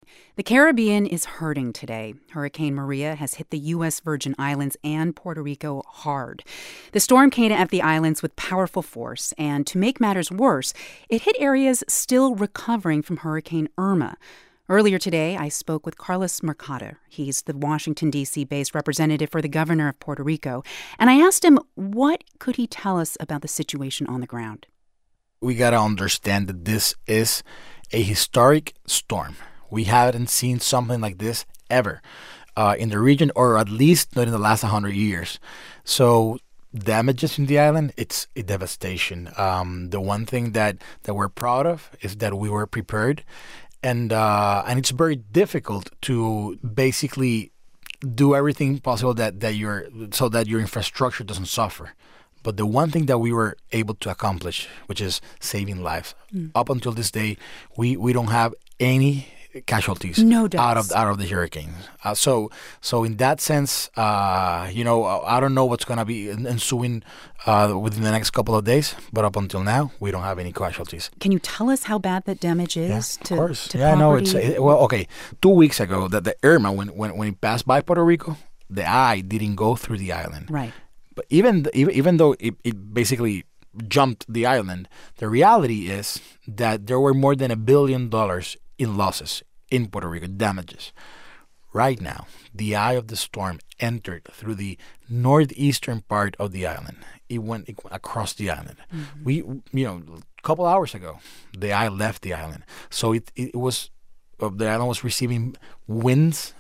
The Caribbean is hurting today. Hurricane Maria has hit the U.S. Virgin Islands and Puerto Rico hard. The storm came at the islands with powerful force, and to make matters worse, it hit areas still recovering from Hurricane Irma. Earlier today, I spoke with Carlos Mercader. He's the Washington, D.C.-based representative for the governor of Puerto Rico, and I asked him what could he tell us about the situation on the ground. We got to understand that this is a historic storm. We haven't seen something like this ever in the region, or at least not in the last 100 years. So damages in the island, it's a devastation. The one thing that we're proud of is that we were prepared, and it's very difficult to basically do everything possible so that your infrastructure doesn't suffer. But the one thing that we were able to accomplish, which is saving lives, up until this day, we don't have any casualties out of the hurricane. So in that sense, I don't know what's going to be ensuing within the next couple of days, but up until now, we don't have any casualties. Can you tell us how bad that damage is? Of course. To yeah, property? No, it's okay. 2 weeks ago, the Irma, when it passed by Puerto Rico, the eye didn't go through the island. Right. But even though it basically jumped the island, the reality is that there were more than $1 billion in losses in Puerto Rico, damages. Right now, the eye of the storm entered through the northeastern part of the island. It went across the island. Mm-hmm. A couple hours ago, the eye left the island. So the island was receiving winds,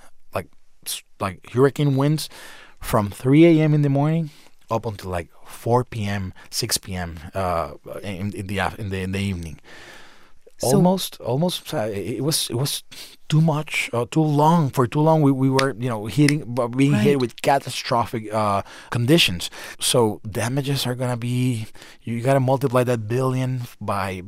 like hurricane winds, from 3 a.m. in the morning up until like 4 p.m., 6 p.m. In the evening. So, almost. It was too much, too long. For too long, we were being hit with catastrophic conditions. So damages are gonna be. You gotta multiply that billion by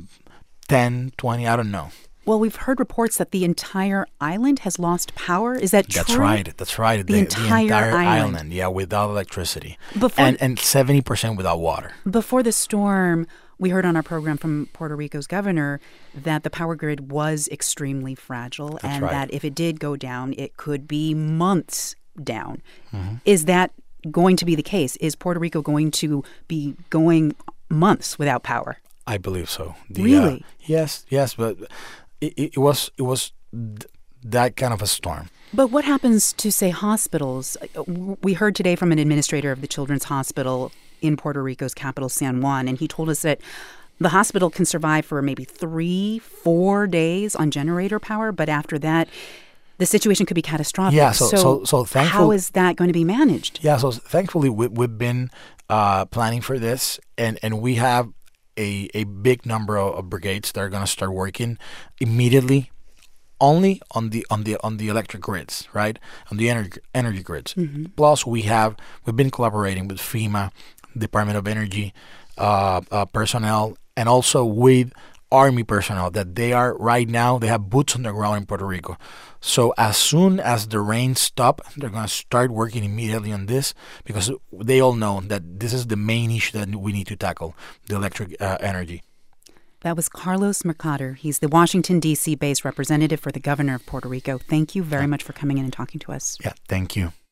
10, 20. I don't know. Well, we've heard reports that the entire island has lost power. Is that true? That's right. The entire island, yeah, without electricity. And 70% without water. Before the storm, we heard on our program from Puerto Rico's governor that the power grid was extremely fragile, that if it did go down, it could be months down. Mm-hmm. Is that going to be the case? Is Puerto Rico going to be going months without power? I believe so. Really? Yes, but it was that kind of a storm. But what happens to, say, hospitals? We heard today from an administrator of the Children's Hospital in Puerto Rico's capital, San Juan, and he told us that the hospital can survive for maybe 3-4 days on generator power, but after that, the situation could be catastrophic. Yeah, so thankfully, how is that going to be managed? Yeah, so thankfully we've been planning for this, and we have a big number of brigades that are going to start working immediately, only on the electric grids, right? On the energy grids. Mm-hmm. Plus, we've been collaborating with FEMA, Department of Energy personnel, and also with Army personnel that they have boots on the ground in Puerto Rico. So as soon as the rain stop, they're going to start working immediately on this, because they all know that this is the main issue that we need to tackle, the electric energy. That was Carlos Mercader. He's the Washington, D.C.-based representative for the governor of Puerto Rico. Thank you very much for coming in and talking to us. Yeah, thank you.